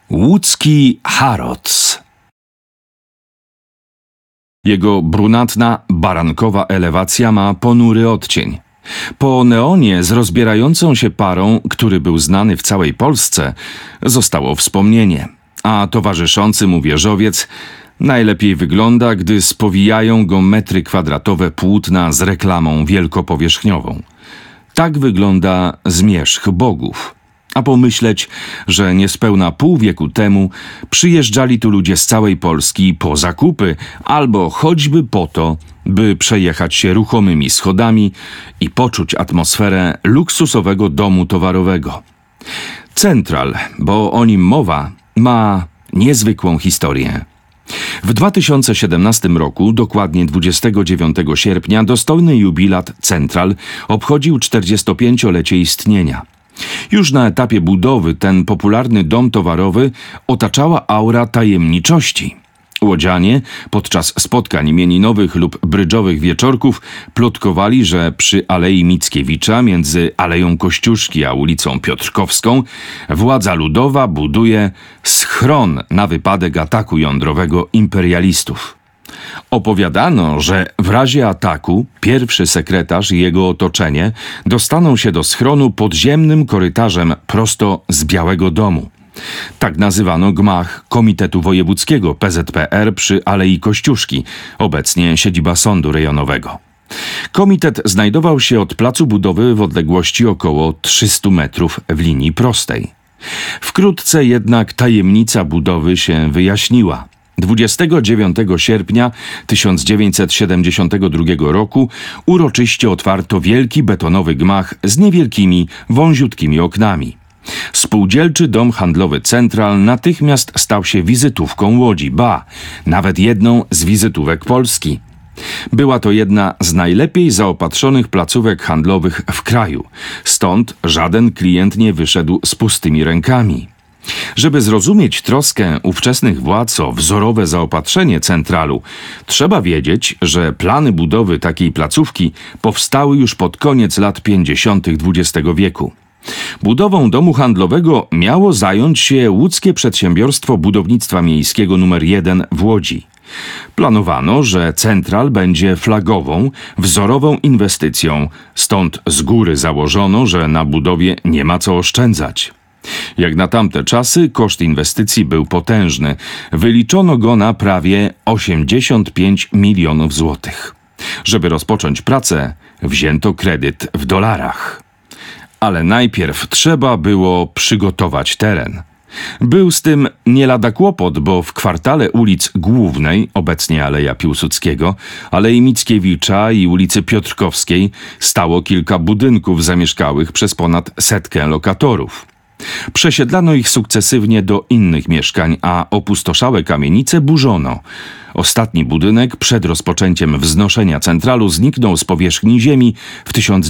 Łódzki Harrods. Jego brunatna, barankowa elewacja ma ponury odcień. Po neonie z rozbierającą się parą, który był znany w całej Polsce, zostało wspomnienie, a towarzyszący mu wieżowiec najlepiej wygląda, gdy spowijają go metry kwadratowe płótna z reklamą wielkopowierzchniową. Tak wygląda zmierzch bogów. A pomyśleć, że niespełna pół wieku temu przyjeżdżali tu ludzie z całej Polski po zakupy albo choćby po to, by przejechać się ruchomymi schodami i poczuć atmosferę luksusowego domu towarowego. Central, bo o nim mowa, ma niezwykłą historię. W 2017 roku, dokładnie 29 sierpnia, dostojny jubilat Central obchodził 45-lecie istnienia. Już na etapie budowy ten popularny dom towarowy otaczała aura tajemniczości. Łodzianie podczas spotkań imieninowych lub brydżowych wieczorków plotkowali, że przy Alei Mickiewicza między Aleją Kościuszki a ulicą Piotrkowską władza ludowa buduje schron na wypadek ataku jądrowego imperialistów. Opowiadano, że w razie ataku pierwszy sekretarz i jego otoczenie dostaną się do schronu podziemnym korytarzem prosto z Białego Domu. Tak nazywano gmach Komitetu Wojewódzkiego PZPR przy Alei Kościuszki, obecnie siedziba sądu rejonowego. Komitet znajdował się od placu budowy w odległości około 300 metrów w linii prostej. Wkrótce jednak tajemnica budowy się wyjaśniła. 29 sierpnia 1972 roku uroczyście otwarto wielki betonowy gmach z niewielkimi, wąziutkimi oknami. Spółdzielczy dom handlowy Central natychmiast stał się wizytówką Łodzi, nawet jedną z wizytówek Polski. Była to jedna z najlepiej zaopatrzonych placówek handlowych w kraju, stąd żaden klient nie wyszedł z pustymi rękami. Żeby zrozumieć troskę ówczesnych władz o wzorowe zaopatrzenie Centralu, trzeba wiedzieć, że plany budowy takiej placówki powstały już pod koniec lat 50. XX wieku. Budową domu handlowego miało zająć się łódzkie przedsiębiorstwo budownictwa miejskiego nr 1 w Łodzi. Planowano, że Central będzie flagową, wzorową inwestycją, stąd z góry założono, że na budowie nie ma co oszczędzać. Jak na tamte czasy koszt inwestycji był potężny. Wyliczono go na prawie 85 milionów złotych. Żeby rozpocząć pracę, wzięto kredyt w dolarach. Ale najpierw trzeba było przygotować teren. Był z tym nie lada kłopot, bo w kwartale ulic Głównej, obecnie Aleja Piłsudskiego, Alei Mickiewicza i ulicy Piotrkowskiej stało kilka budynków zamieszkałych przez ponad 100 lokatorów. Przesiedlano ich sukcesywnie do innych mieszkań, a opustoszałe kamienice burzono. Ostatni budynek przed rozpoczęciem wznoszenia Centralu zniknął z powierzchni ziemi w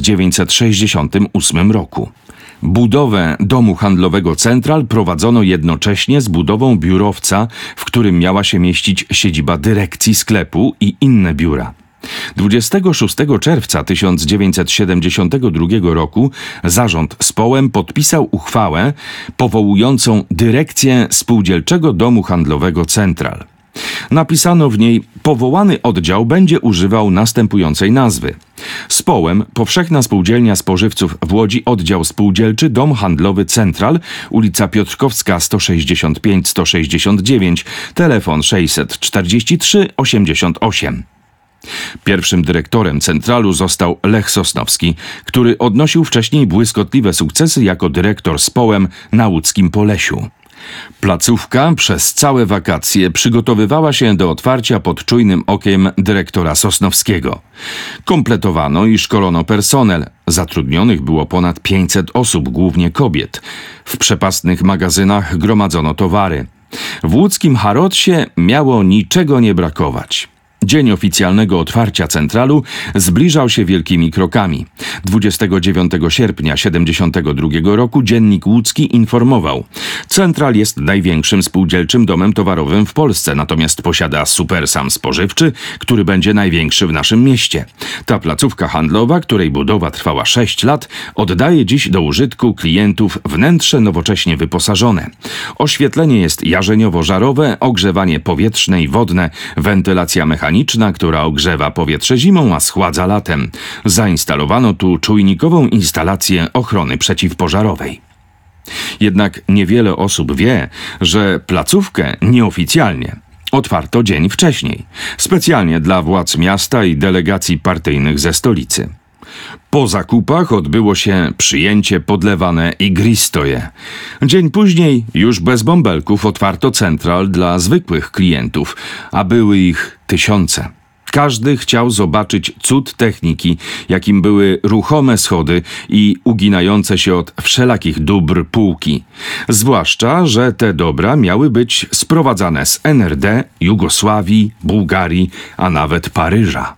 1968 roku. Budowę domu handlowego Central prowadzono jednocześnie z budową biurowca, w którym miała się mieścić siedziba dyrekcji sklepu i inne biura. 26 czerwca 1972 roku zarząd Społem podpisał uchwałę powołującą dyrekcję Spółdzielczego Domu Handlowego Central. Napisano w niej: powołany oddział będzie używał następującej nazwy: Społem Powszechna Spółdzielnia Spożywców w Łodzi, oddział spółdzielczy Dom Handlowy Central, ulica Piotrkowska 165-169, telefon 643 88. Pierwszym dyrektorem Centralu został Lech Sosnowski, który odnosił wcześniej błyskotliwe sukcesy jako dyrektor Społem na łódzkim Polesiu. Placówka przez całe wakacje przygotowywała się do otwarcia pod czujnym okiem dyrektora Sosnowskiego. Kompletowano i szkolono personel. Zatrudnionych było ponad 500 osób, głównie kobiet. W przepastnych magazynach gromadzono towary. W łódzkim Harrodsie miało niczego nie brakować. Dzień oficjalnego otwarcia centralu zbliżał się wielkimi krokami. 29 sierpnia 1972 roku Dziennik Łódzki informował: Central jest największym spółdzielczym domem towarowym w Polsce, natomiast posiada supersam spożywczy, który będzie największy w naszym mieście. Ta placówka handlowa, której budowa trwała 6 lat, oddaje dziś do użytku klientów wnętrze nowocześnie wyposażone. Oświetlenie jest jarzeniowo-żarowe, ogrzewanie powietrzne i wodne, wentylacja mechaniczna, która ogrzewa powietrze zimą, a schładza latem. Zainstalowano tu czujnikową instalację ochrony przeciwpożarowej. Jednak niewiele osób wie, że placówkę nieoficjalnie otwarto dzień wcześniej, specjalnie dla władz miasta i delegacji partyjnych ze stolicy. Po zakupach odbyło się przyjęcie podlewane igristoje. Dzień później, już bez bąbelków, otwarto central dla zwykłych klientów, a były ich tysiące. Każdy chciał zobaczyć cud techniki, jakim były ruchome schody i uginające się od wszelakich dóbr półki. Zwłaszcza, że te dobra miały być sprowadzane z NRD, Jugosławii, Bułgarii, a nawet Paryża.